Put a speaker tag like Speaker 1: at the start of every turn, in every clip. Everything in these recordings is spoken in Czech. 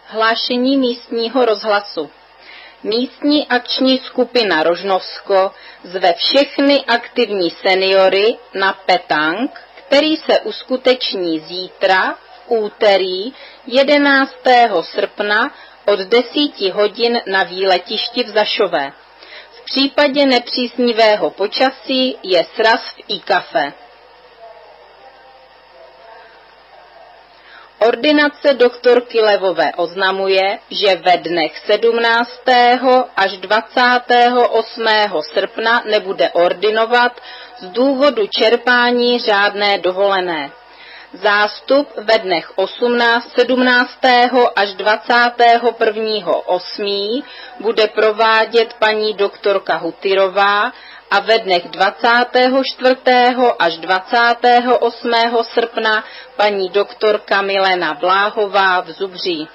Speaker 1: Hlášení místního rozhlasu. Místní akční skupina Rožnovsko zve všechny aktivní seniory na petang, který se uskuteční zítra v úterý 11. srpna od 10 hodin na výletišti v Zašové. V případě nepříznivého počasí je sraz v iKafe. Ordinace doktorky Levové oznamuje, že ve dnech 17. až 28. srpna nebude ordinovat z důvodu čerpání řádné dovolené. Zástup ve dnech 17. až 21. 8. bude provádět paní doktorka Hutyrová a ve dnech 24. až 28. srpna paní doktorka Milena Bláhová v Zubří.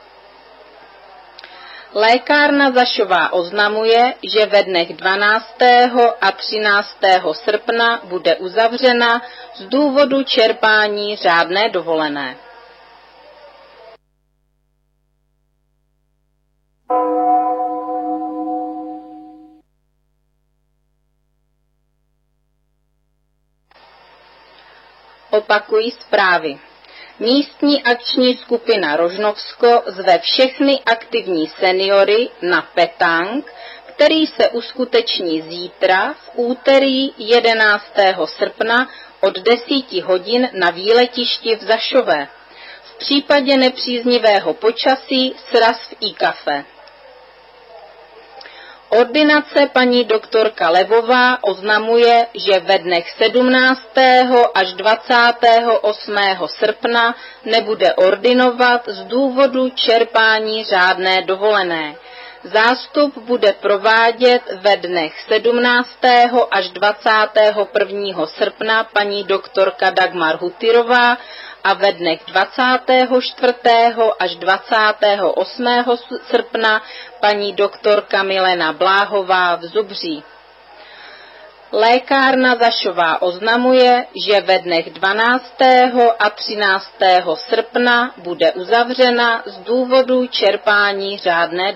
Speaker 1: Lékárna Zašová oznamuje, že ve dnech 12. a 13. srpna bude uzavřena z důvodu čerpání řádné dovolené. Opakují zprávy. Místní akční skupina Rožnovsko zve všechny aktivní seniory na petang, který se uskuteční zítra v úterý 11. srpna od 10 hodin na výletišti v Zašové. V případě nepříznivého počasí sraz v iKafe. Ordinace paní doktorka Levová oznamuje, že ve dnech 17. až 28. srpna nebude ordinovat z důvodu čerpání řádné dovolené. Zástup bude provádět ve dnech 17. až 21. srpna paní doktorka Dagmar Hutyrová a ve dnech 24. až 28. srpna paní doktorka Milena Bláhová v Zubří. Lékárna Zašová oznamuje, že ve dnech 12. a 13. srpna bude uzavřena z důvodu čerpání řádné